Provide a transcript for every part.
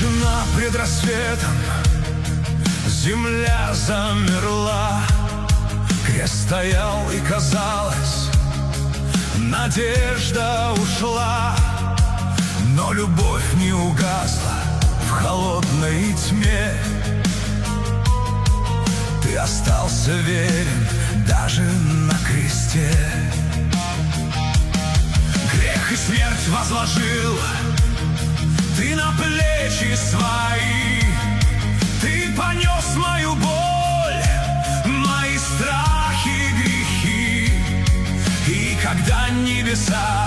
Тишина пред рассветом, земля замерла. Крест стоял, и казалось, надежда ушла. Но любовь не угасла в холодной тьме. Ты остался верен даже на кресте. Грех и смерть возложил ты на плечи свои. Ты понес мою боль, мои страхи, грехи. И когда небеса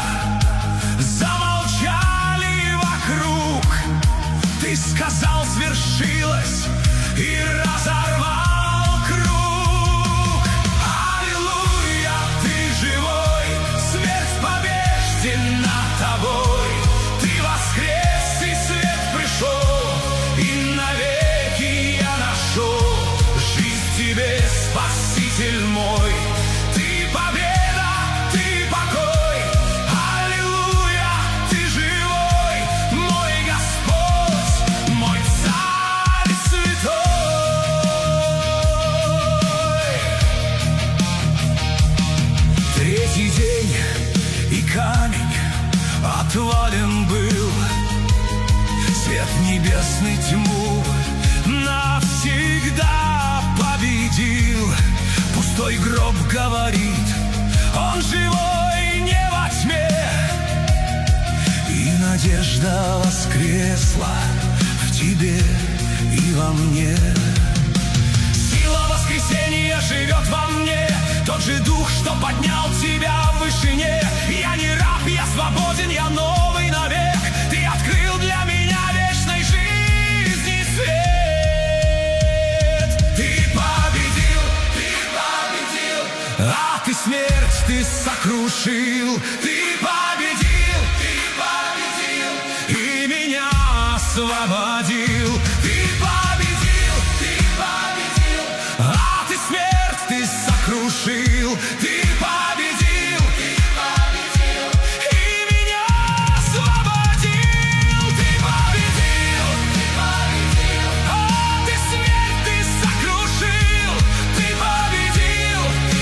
замолчали вокруг, ты сказал: свершилось, и разорвал круг. Аллилуйя, ты живой, смерть побеждена тобой. Ты воскрес, и свет пришел, и навеки я нашел жизнь в тебе, Спаситель мой. Ты победа, ты покой. Аллилуйя, ты живой, мой Господь, мой Царь святой. Третий день, и камень отвален был. Свет небесный тьму навсегда победил. Пустой гроб говорит: он живой не во тьме. И надежда воскресла в тебе и во мне. Сила воскресения живет во мне, тот же дух, что поднял тебя в вышине. Я не раб, я свободен, я новый навек. Ты открыл для меня вечной жизни свет. Ты победил, а ты смерть, ты сокрушил. Ты победил, и меня освободил. Ты победил, а ты смерть, ты сокрушил. Ты победил, и меня освободил. Ты победил, а ты смерть, ты сокрушил. Ты победил,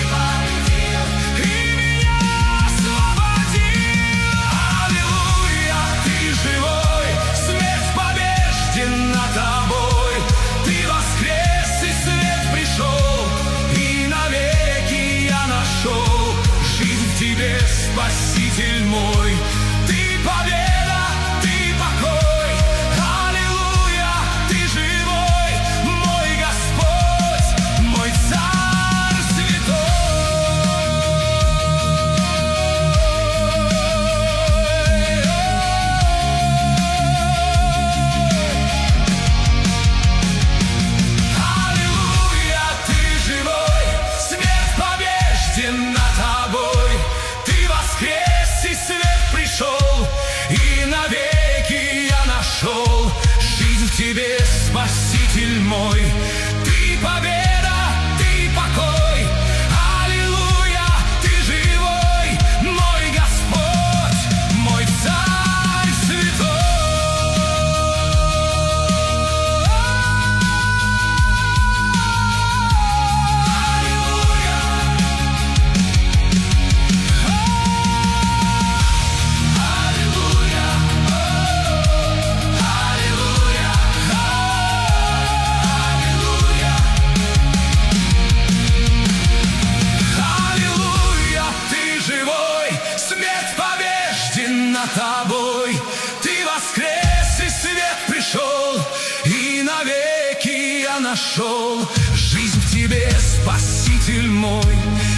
и меня освободил. Аллилуйя, ты живой, смерть побеждена тобой. Ты воскрес, и свет пришел, и навеки я нашел жизнь в тебе, Спаситель мой. Ты победа, ты покой. Аллилуйя, ты живой, мой Господь, мой Царь святой. Аллилуйя, ты живой, смерть побеждена тобой. Ты воскрес, и свет пришел, и навеки я нашел жизнь в тебе, Спаситель мой. Ты победа, ты покой. Аллилуйя, ты живой, мой Господь, мой Царь святой. Аллилуйя, аллилуйя, аллилуйя, аллилуйя, ты живой, смерть побеждена тобой. Ты воскрес, и свет пришел, и навеки я нашел жизнь в тебе, Спаситель мой.